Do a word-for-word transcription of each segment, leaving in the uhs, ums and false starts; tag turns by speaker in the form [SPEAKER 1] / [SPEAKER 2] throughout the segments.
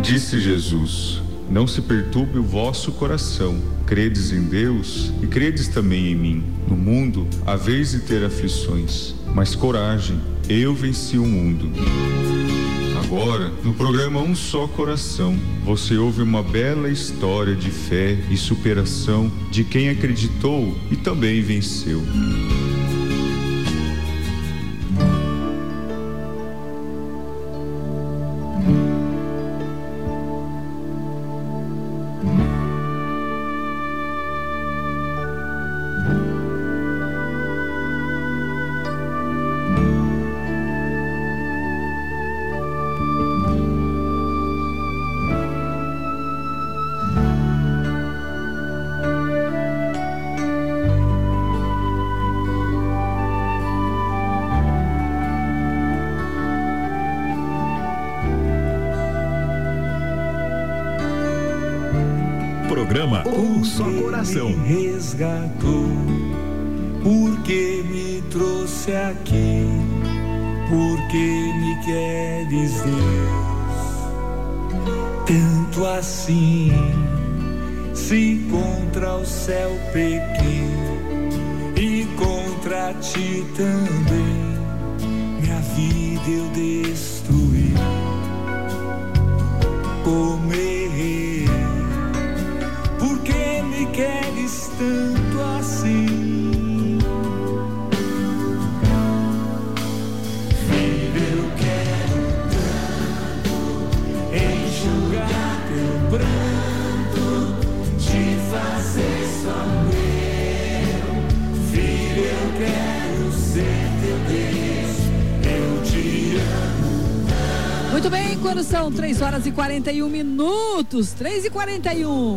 [SPEAKER 1] Disse Jesus: não se perturbe o vosso coração. Credes em Deus e credes também em mim. No mundo haveis de ter aflições, mas coragem, eu venci o mundo. Agora, no programa Um Só Coração, você ouve uma bela história de fé e superação de quem acreditou e também venceu.
[SPEAKER 2] Programa Um Só Coração.
[SPEAKER 3] Me resgatou, porque me trouxe aqui, porque me queres, Deus, tanto assim. Se contra o céu pequei e contra ti também, minha vida eu destruí. Como errei, porque me queres tanto assim? Filho, eu quero tanto enxugar teu pranto, te fazer só meu. Filho, eu quero ser teu Deus, eu te amo.
[SPEAKER 4] Muito bem, quando são três horas e quarenta e um minutos, três e quarenta e um.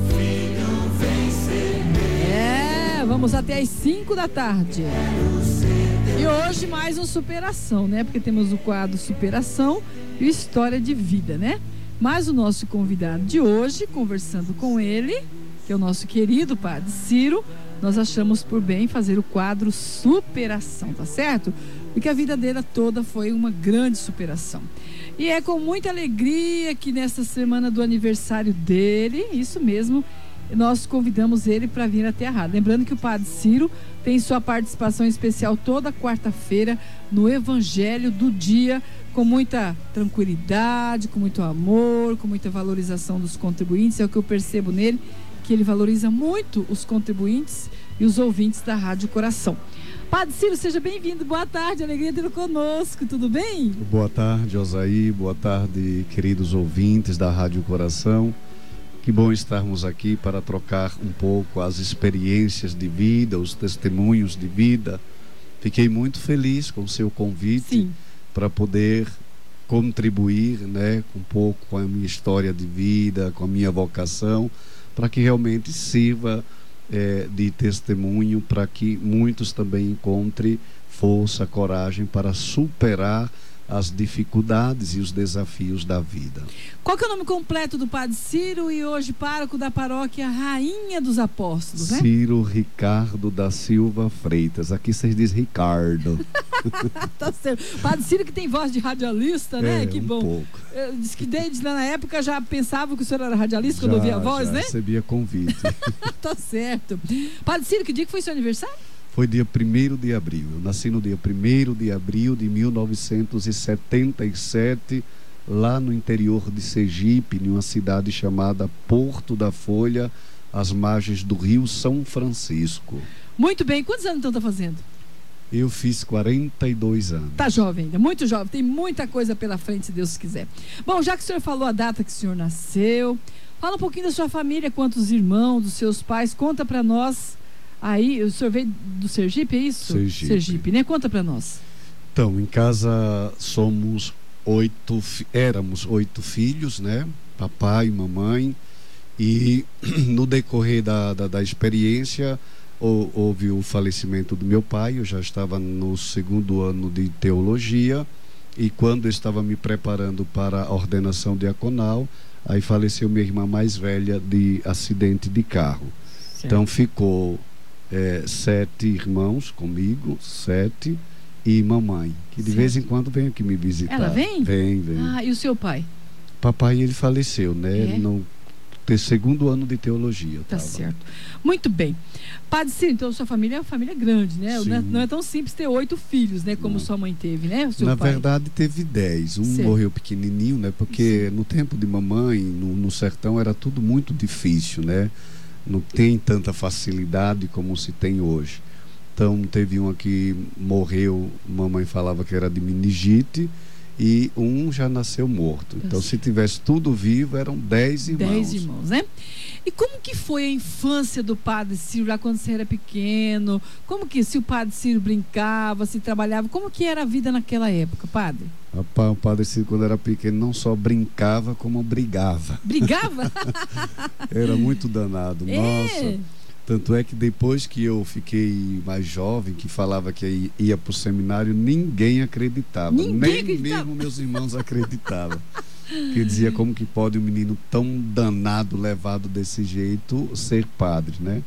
[SPEAKER 4] É, vamos até às cinco da tarde. E hoje mais um superação, né? Porque temos o quadro Superação e História de Vida, né? Mas o nosso convidado de hoje, conversando com ele, que é o nosso querido Padre Ciro, nós achamos por bem fazer o quadro Superação, tá certo? Porque a vida dele toda foi uma grande superação. E é com muita alegria que nesta semana do aniversário dele, isso mesmo, nós convidamos ele para vir até a rádio. Lembrando que o Padre Ciro tem sua participação especial toda quarta-feira no Evangelho do Dia, com muita tranquilidade, com muito amor, com muita valorização dos contribuintes. É o que eu percebo nele, que ele valoriza muito os contribuintes e os ouvintes da Rádio Coração. Padre Ciro, seja bem-vindo, boa tarde, alegria tê-lo conosco, tudo bem?
[SPEAKER 5] Boa tarde, Osaí, boa tarde, queridos ouvintes da Rádio Coração. Que bom estarmos aqui para trocar um pouco as experiências de vida, os testemunhos de vida. Fiquei muito feliz com o seu convite para poder contribuir, né, um pouco com a minha história de vida, com a minha vocação, para que realmente sirva É, de testemunho para que muitos também encontrem força, coragem para superar as dificuldades e os desafios da vida.
[SPEAKER 4] Qual que é o nome completo do Padre Ciro e hoje pároco da paróquia Rainha dos Apóstolos, né?
[SPEAKER 5] Ciro Ricardo da Silva Freitas. Aqui vocês dizem Ricardo.
[SPEAKER 4] Tá certo. Padre Ciro que tem voz de radialista, né?
[SPEAKER 5] É,
[SPEAKER 4] que
[SPEAKER 5] um
[SPEAKER 4] bom.
[SPEAKER 5] pouco.
[SPEAKER 4] Diz que desde lá na época já pensava que o senhor era radialista
[SPEAKER 5] Já,
[SPEAKER 4] quando ouvia a voz,
[SPEAKER 5] já
[SPEAKER 4] né?
[SPEAKER 5] recebia convite.
[SPEAKER 4] Tá certo. Padre Ciro, que dia que foi seu aniversário?
[SPEAKER 5] Foi dia primeiro de abril. Eu nasci no dia primeiro de abril de mil novecentos e setenta e sete, lá no interior de Sergipe, em uma cidade chamada Porto da Folha, às margens do Rio São Francisco.
[SPEAKER 4] Muito bem. Quantos anos então está fazendo?
[SPEAKER 5] Eu fiz quarenta e dois anos.
[SPEAKER 4] Tá jovem ainda, muito jovem. Tem muita coisa pela frente, se Deus quiser. Bom, já que o senhor falou a data que o senhor nasceu, fala um pouquinho da sua família, quantos irmãos, dos seus pais, conta para nós. Aí, o senhor veio do Sergipe, é isso?
[SPEAKER 5] Sergipe.
[SPEAKER 4] Sergipe, né? Conta para nós.
[SPEAKER 5] Então, em casa somos oito, éramos oito filhos, né? Papai, mamãe. E no decorrer da, da, da experiência, houve o falecimento do meu pai. Eu já estava no segundo ano de teologia. E quando eu estava me preparando para a ordenação diaconal, aí faleceu minha irmã mais velha de acidente de carro. Certo. Então ficou... É, sete irmãos comigo, sete, e mamãe, que de certo. vez em quando vem aqui me visitar.
[SPEAKER 4] Ela vem?
[SPEAKER 5] Vem, vem.
[SPEAKER 4] Ah, e o seu pai?
[SPEAKER 5] Papai, ele faleceu, né?
[SPEAKER 4] É?
[SPEAKER 5] No ter segundo ano de teologia.
[SPEAKER 4] Tá
[SPEAKER 5] tava.
[SPEAKER 4] certo. Muito bem. Padre Ciro, então sua família é uma família grande, né? Não é, não é tão simples ter oito filhos, né? Como
[SPEAKER 5] Não.
[SPEAKER 4] sua mãe teve, né? O seu
[SPEAKER 5] Na
[SPEAKER 4] pai.
[SPEAKER 5] verdade, teve dez. Um
[SPEAKER 4] Certo.
[SPEAKER 5] morreu pequenininho, né? Porque no tempo de mamãe, no, no sertão, era tudo muito difícil, né? Não tem tanta facilidade como se tem hoje. Então, teve uma que morreu, mamãe falava que era de meningite, e um já nasceu morto. Então, se tivesse tudo vivo, eram dez irmãos.
[SPEAKER 4] Dez irmãos, né? E como que foi a infância do Padre Ciro lá quando você era pequeno? Como que, se o Padre Ciro brincava, se trabalhava, como que era a vida naquela época, padre?
[SPEAKER 5] Rapaz, o Padre Ciro, quando era pequeno, não só brincava, como brigava.
[SPEAKER 4] Brigava?
[SPEAKER 5] Era muito danado.
[SPEAKER 4] É.
[SPEAKER 5] Nossa. Tanto é que depois que eu fiquei mais jovem, que falava que ia para o seminário, ninguém acreditava.
[SPEAKER 4] Ninguém
[SPEAKER 5] Nem
[SPEAKER 4] acreditava.
[SPEAKER 5] mesmo meus irmãos acreditavam. Que dizia como que pode um menino tão danado, levado desse jeito, ser padre, né?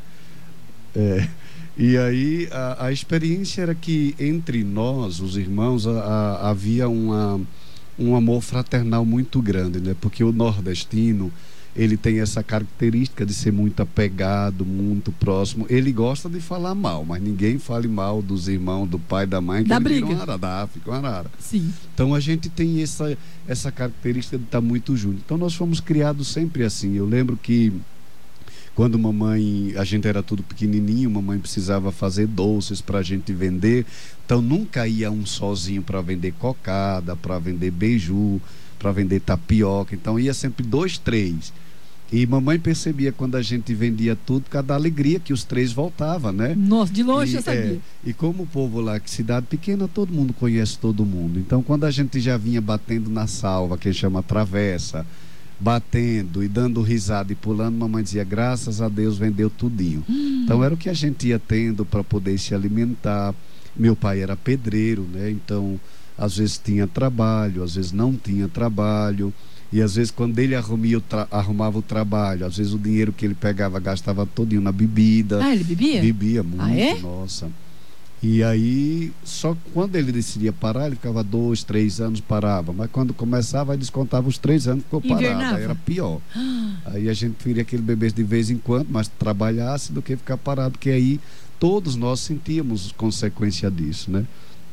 [SPEAKER 5] É, e aí a, a experiência era que entre nós, os irmãos, a, a, havia uma, um amor fraternal muito grande, né? Porque o nordestino, ele tem essa característica de ser muito apegado, muito próximo. Ele gosta de falar mal, mas ninguém fale mal dos irmãos, do pai, da mãe, que
[SPEAKER 4] Da
[SPEAKER 5] ele
[SPEAKER 4] briga.
[SPEAKER 5] vira uma arara, fica uma arara.
[SPEAKER 4] Sim.
[SPEAKER 5] Então a gente tem essa, essa característica de estar muito junto. Então nós fomos criados sempre assim. Eu lembro que quando mamãe, a gente era tudo pequenininho, mamãe precisava fazer doces para a gente vender. Então nunca ia um sozinho para vender cocada, para vender beiju, para vender tapioca. Então ia sempre dois, três. E mamãe percebia quando a gente vendia tudo, por causa da alegria que os três voltavam, né?
[SPEAKER 4] Nossa, de longe
[SPEAKER 5] E,
[SPEAKER 4] eu sabia.
[SPEAKER 5] é, e como o povo lá, que cidade pequena, todo mundo conhece todo mundo. Então, quando a gente já vinha batendo na salva, que chama travessa, batendo e dando risada e pulando, mamãe dizia, graças a Deus vendeu tudinho.
[SPEAKER 4] Hum.
[SPEAKER 5] Então, era o que a gente ia tendo para poder se alimentar. Meu pai era pedreiro, né? Então, às vezes tinha trabalho, às vezes não tinha trabalho. E às vezes quando ele arrumia o tra- arrumava o trabalho, às vezes o dinheiro que ele pegava gastava todinho na bebida.
[SPEAKER 4] Ah, ele bebia?
[SPEAKER 5] Bebia muito,
[SPEAKER 4] Ah, é?
[SPEAKER 5] nossa. E aí, só quando ele decidia parar, ele ficava dois, três anos, parava. Mas quando começava, aí descontava os três anos, ficou parado.
[SPEAKER 4] Invernava?
[SPEAKER 5] Aí era pior. Aí a gente queria que ele bebesse de vez em quando, mas trabalhasse do que ficar parado, porque aí todos nós sentíamos consequência disso, né?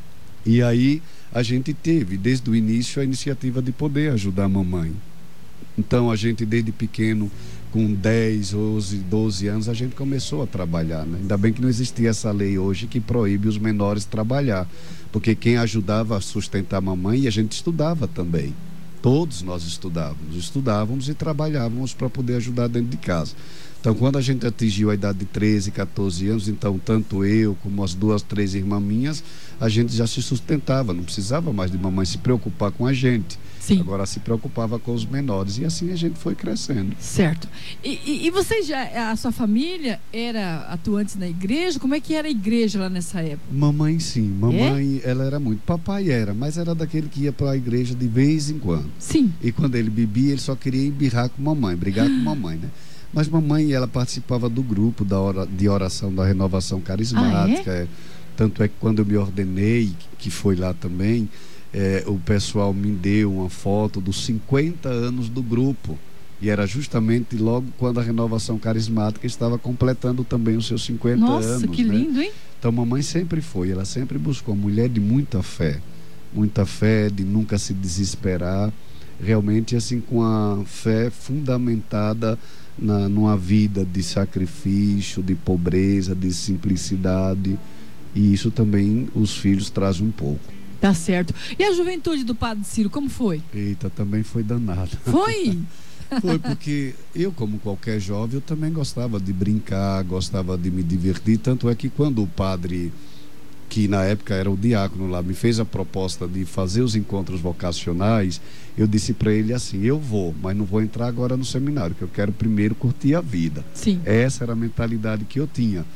[SPEAKER 5] E aí a gente teve, desde o início, a iniciativa de poder ajudar a mamãe. Então a gente, desde pequeno, com dez, onze, doze anos, a gente começou a trabalhar, né? Ainda bem que não existia essa lei hoje que proíbe os menores trabalhar, porque quem ajudava a sustentar a mamãe, e a gente estudava também. Todos nós estudávamos, estudávamos e trabalhávamos para poder ajudar dentro de casa. Então, quando a gente atingiu a idade de treze, quatorze anos, então, tanto eu como as duas, três irmãs minhas, a gente já se sustentava, não precisava mais de mamãe se preocupar com a gente.
[SPEAKER 4] Sim.
[SPEAKER 5] Agora se preocupava com os menores, e assim a gente foi crescendo.
[SPEAKER 4] Certo. E, e, e vocês já, a sua família era atuante na igreja? Como é que era a igreja lá nessa época?
[SPEAKER 5] Mamãe sim, mamãe ela era muito, papai era, mas era daquele que ia para a igreja de vez em quando.
[SPEAKER 4] Sim.
[SPEAKER 5] E quando ele bebia, ele só queria embirrar com mamãe, brigar com mamãe, né? Mas mamãe, ela participava do grupo da hora, de oração da Renovação Carismática.
[SPEAKER 4] Ah, é?
[SPEAKER 5] É. Tanto é que quando eu me ordenei, que foi lá também, é, o pessoal me deu uma foto dos cinquenta anos do grupo. E era justamente logo quando a Renovação Carismática estava completando também os seus cinquenta
[SPEAKER 4] Nossa,
[SPEAKER 5] anos.
[SPEAKER 4] que
[SPEAKER 5] né?
[SPEAKER 4] lindo, hein?
[SPEAKER 5] Então mamãe sempre foi, ela sempre buscou uma mulher de muita fé. Muita fé, de nunca se desesperar. Realmente assim, com a fé fundamentada Na, numa vida de sacrifício, de pobreza, de simplicidade, e isso também os filhos trazem um pouco.
[SPEAKER 4] Tá certo. E a juventude do Padre Ciro, como foi?
[SPEAKER 5] Eita, também foi danada.
[SPEAKER 4] Foi?
[SPEAKER 5] Foi porque eu, como qualquer jovem, eu também gostava de brincar, gostava de me divertir, tanto é que quando o padre, que na época era o diácono lá, me fez a proposta de fazer os encontros vocacionais, eu disse para ele assim, eu vou, mas não vou entrar agora no seminário, que eu quero primeiro curtir a vida.
[SPEAKER 4] Sim.
[SPEAKER 5] Essa era a mentalidade que eu tinha.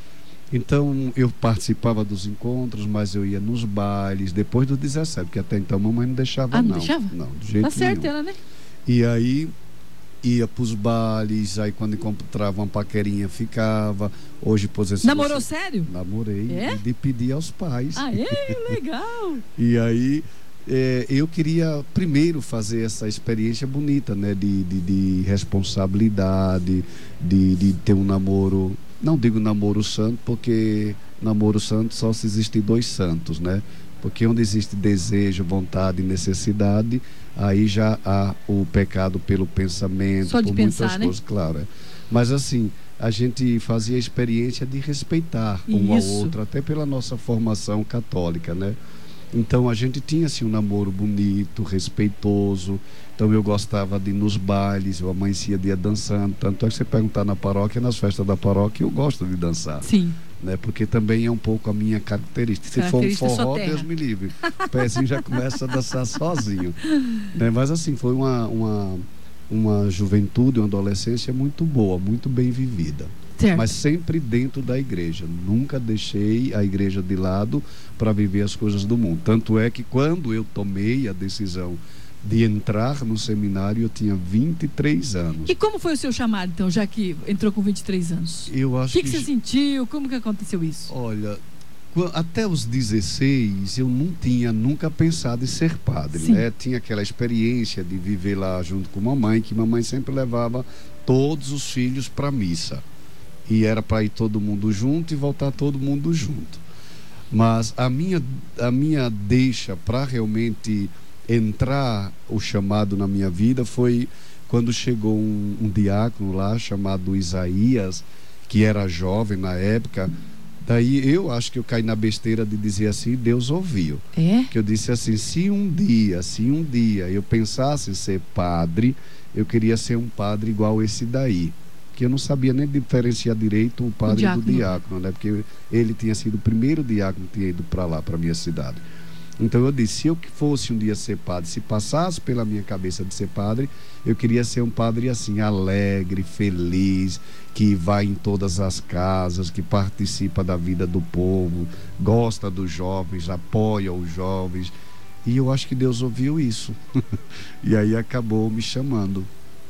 [SPEAKER 5] Então eu participava dos encontros, mas eu ia nos bailes, depois dos dezessete, porque até então a mamãe não deixava.
[SPEAKER 4] Ah, não
[SPEAKER 5] não
[SPEAKER 4] deixava?
[SPEAKER 5] Não, de jeito
[SPEAKER 4] Tá certo
[SPEAKER 5] nenhum.
[SPEAKER 4] ela, né?
[SPEAKER 5] E aí ia para os bailes, aí quando encontrava uma paquerinha ficava. Hoje, por exemplo,
[SPEAKER 4] Namorou
[SPEAKER 5] você...
[SPEAKER 4] sério?
[SPEAKER 5] Namorei,
[SPEAKER 4] É?
[SPEAKER 5] de pedir aos pais.
[SPEAKER 4] Ah, é? Legal.
[SPEAKER 5] E aí é, eu queria primeiro fazer essa experiência bonita, né? De, de, de responsabilidade, de, de ter um namoro, não digo namoro santo, porque namoro santo só se existe dois santos, né? Porque onde existe desejo, vontade e necessidade, aí já há o pecado pelo pensamento,
[SPEAKER 4] só de
[SPEAKER 5] por
[SPEAKER 4] pensar,
[SPEAKER 5] muitas
[SPEAKER 4] né?
[SPEAKER 5] coisas, claro. É. Mas assim, a gente fazia a experiência de respeitar um ao
[SPEAKER 4] Isso.
[SPEAKER 5] outro, até pela nossa formação católica, né? Então a gente tinha assim um namoro bonito, respeitoso. Então eu gostava de ir nos bailes, eu amanhecia dia dançando. Tanto é que você perguntar na paróquia, nas festas da paróquia, eu gosto de dançar.
[SPEAKER 4] Sim.
[SPEAKER 5] Né? Porque também é um pouco a minha característica. Se for um forró, Deus me livre. O pezinho já começa a dançar sozinho. Né? Mas assim, foi uma, uma, uma juventude, uma adolescência muito boa, muito bem vivida.
[SPEAKER 4] Certo.
[SPEAKER 5] Mas sempre dentro da igreja. Nunca deixei a igreja de lado para viver as coisas do mundo. Tanto é que quando eu tomei a decisão de entrar no seminário, eu tinha vinte e três anos.
[SPEAKER 4] E como foi o seu chamado, então, já que entrou com vinte e três anos?
[SPEAKER 5] Eu
[SPEAKER 4] O
[SPEAKER 5] acho
[SPEAKER 4] que, que você sentiu? Como que aconteceu isso?
[SPEAKER 5] Olha, qu- até os dezesseis eu não tinha nunca pensado em ser padre,
[SPEAKER 4] Sim.
[SPEAKER 5] né? Tinha aquela experiência de viver lá junto com mamãe, que mamãe sempre levava todos os filhos para a missa. E era para ir todo mundo junto e voltar todo mundo junto. Mas a minha, a minha deixa para realmente entrar o chamado na minha vida foi quando chegou um, um diácono lá chamado Isaías, que era jovem na época. Daí eu acho que eu caí na besteira de dizer assim, Deus ouviu.
[SPEAKER 4] É?
[SPEAKER 5] Que eu disse assim, se um dia, se um dia eu pensasse em ser padre, eu queria ser um padre igual esse daí. Que eu não sabia nem diferenciar direito o padre
[SPEAKER 4] O
[SPEAKER 5] do
[SPEAKER 4] diácono.
[SPEAKER 5] diácono, né? Porque ele tinha sido o primeiro diácono que tinha ido para lá, para minha cidade. Então eu disse, se eu que fosse um dia ser padre, se passasse pela minha cabeça de ser padre, eu queria ser um padre assim, alegre, feliz, que vai em todas as casas, que participa da vida do povo, gosta dos jovens, apoia os jovens. E eu acho que Deus ouviu isso. E aí acabou me chamando.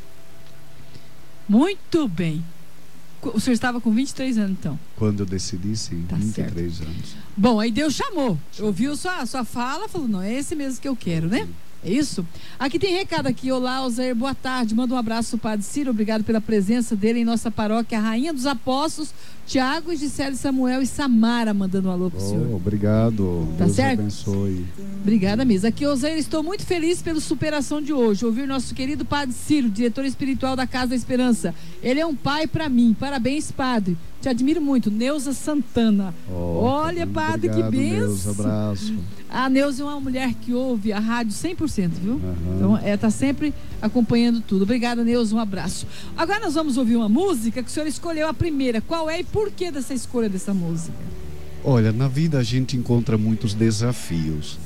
[SPEAKER 4] Muito bem. O senhor estava com vinte e três anos, então?
[SPEAKER 5] Quando eu decidi, sim,
[SPEAKER 4] Tá
[SPEAKER 5] vinte e três anos.
[SPEAKER 4] Bom, aí Deus chamou. Ouviu sua, sua fala, falou, não, é esse mesmo que eu quero, né? É isso? Aqui tem recado aqui. Olá, Osair, boa tarde. Manda um abraço ao Padre Ciro. Obrigado pela presença dele em nossa paróquia, a Rainha dos Apóstolos, Tiago, Gisele, Samuel e Samara, mandando um alô pro
[SPEAKER 5] Oh,
[SPEAKER 4] senhor.
[SPEAKER 5] obrigado.
[SPEAKER 4] Tá
[SPEAKER 5] Deus
[SPEAKER 4] certo?
[SPEAKER 5] abençoe.
[SPEAKER 4] Obrigada mesmo. Aqui, Osair, estou muito feliz pela superação de hoje. Ouvir nosso querido Padre Ciro, diretor espiritual da Casa da Esperança. Ele é um pai para mim. Parabéns, Padre. Te admiro muito. Neuza Santana.
[SPEAKER 5] Oh,
[SPEAKER 4] Olha, Padre,
[SPEAKER 5] obrigado,
[SPEAKER 4] que benção.
[SPEAKER 5] Neuza, abraço.
[SPEAKER 4] A Neuza é uma mulher que ouve a rádio cem por cento, viu?
[SPEAKER 5] Aham.
[SPEAKER 4] Então, ela está sempre acompanhando tudo. Obrigada, Neuza, um abraço. Agora nós vamos ouvir uma música que o senhor escolheu a primeira. Qual é e por que dessa escolha dessa música?
[SPEAKER 5] Olha, na vida a gente encontra muitos desafios.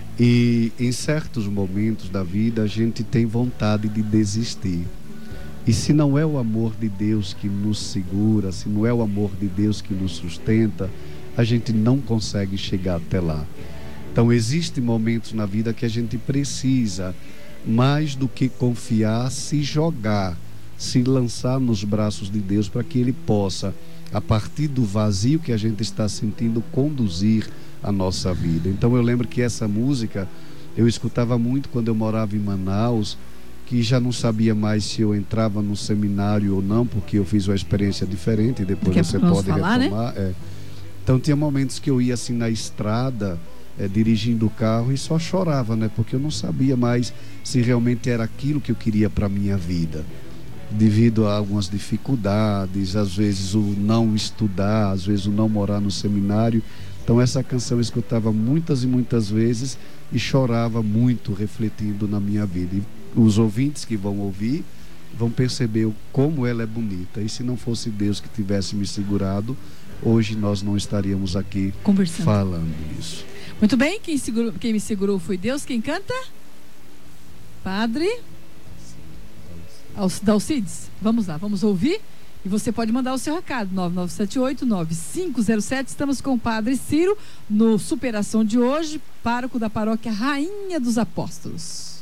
[SPEAKER 5] E em certos momentos da vida a gente tem vontade de desistir. E se não é o amor de Deus que nos segura, se não é o amor de Deus que nos sustenta, a gente não consegue chegar até lá. Então existem momentos na vida que a gente precisa, mais do que confiar, se jogar, se lançar nos braços de Deus para que Ele possa, a partir do vazio que a gente está sentindo, conduzir a nossa vida. Então eu lembro que essa música eu escutava muito quando eu morava em Manaus, que já não sabia mais se eu entrava no seminário ou não, porque eu fiz uma experiência diferente e depois
[SPEAKER 4] Daqui a
[SPEAKER 5] você
[SPEAKER 4] pouco
[SPEAKER 5] pode
[SPEAKER 4] vamos falar,
[SPEAKER 5] retomar. É. Então tinha momentos que eu ia assim na estrada, é, dirigindo o carro e só chorava, né? Porque eu não sabia mais se realmente era aquilo que eu queria para a minha vida. Devido a algumas dificuldades, às vezes o não estudar, às vezes o não morar no seminário. Então essa canção eu escutava muitas e muitas vezes e chorava muito refletindo na minha vida. E os ouvintes que vão ouvir vão perceber como ela é bonita. E se não fosse Deus que tivesse me segurado, hoje nós não estaríamos aqui
[SPEAKER 4] Conversando.
[SPEAKER 5] falando isso.
[SPEAKER 4] Muito bem, quem, segurou, quem me segurou foi Deus. Quem canta? Padre Alc- Dalcides. Vamos lá, vamos ouvir. E você pode mandar o seu recado, nove nove sete oito, nove cinco zero sete. Estamos com o Padre Ciro no Superação de hoje, pároco da paróquia Rainha dos Apóstolos.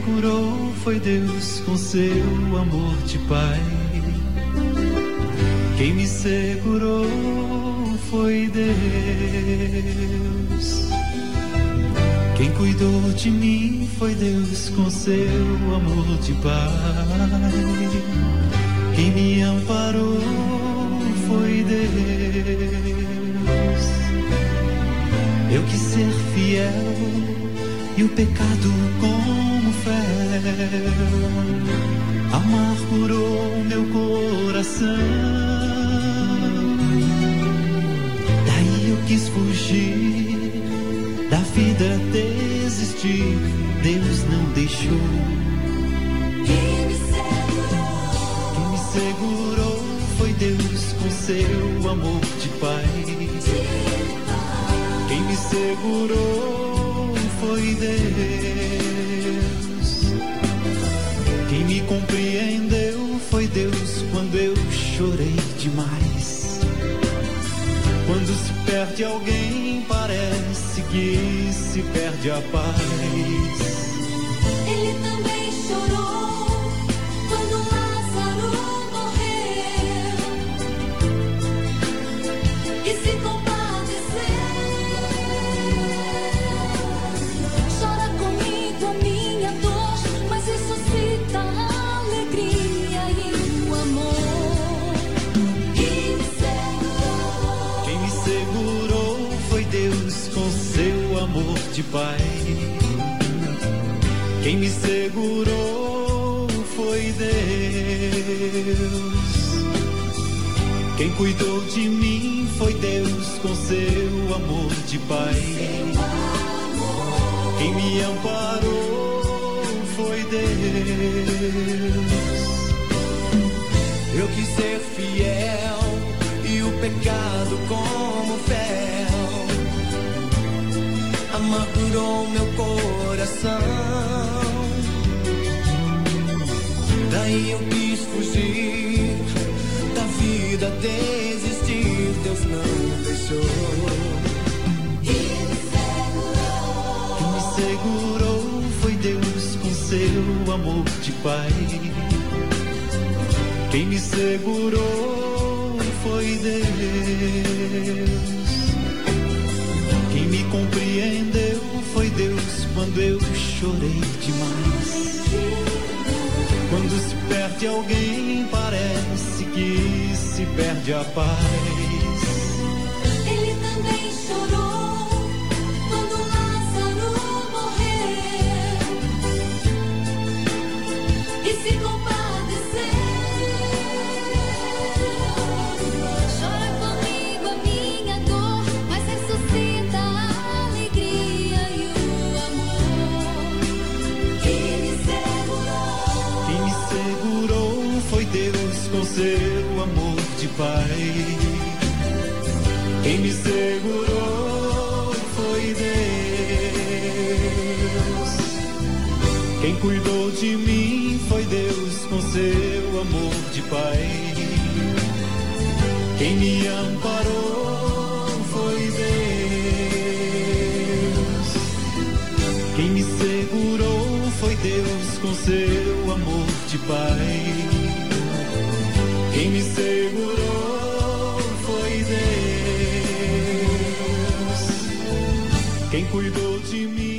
[SPEAKER 3] curou foi Deus com seu amor de Pai. Quem me segurou foi Deus. Quem cuidou de mim foi Deus com seu amor de Pai. Quem me amparou foi Deus. Eu quis ser fiel e o pecado como fel amargurou meu coração. Daí eu quis fugir da vida, desistir. Deus não deixou. Quem me segurou, Quem me segurou foi Deus com seu amor de Pai. Quem me segurou foi Deus. Quem me compreendeu foi Deus quando eu chorei demais. Quando se perde alguém, parece que se perde a paz.
[SPEAKER 6] Ele também chorou quando Lázaro morreu e se compadeceu. Chora comigo a minha dor, mas ressuscita a alegria e o amor. Quem me segurou,
[SPEAKER 3] Quem me segurou foi Deus com seu amor de Pai. Quem me segurou foi Deus. Quem cuidou de mim foi Deus com seu amor de Pai. Quem me amparou foi Deus. Eu quis ser fiel e o pecado como fel amargurou meu coração. Daí eu quis fugir da vida, desistir. Deus não deixou. Quem me segurou foi Deus com seu amor de Pai. Quem me segurou foi Deus. Quem me compreendeu foi Deus quando eu chorei demais. Quando se perde alguém, parece que se perde a paz.
[SPEAKER 6] Ele também chorou quando Lázaro morreu e se compadeceu. Chora comigo a minha dor, mas ressuscita a alegria e o amor. Quem me segurou,
[SPEAKER 3] Quem me segurou foi Deus com seu amor de Pai. Quem me segurou foi Deus. Quem cuidou de mim foi Deus com seu amor de Pai. Quem me amparou foi Deus. Quem me segurou foi Deus com seu amor de Pai. Quem me segurou foi Deus. Quem cuidou de mim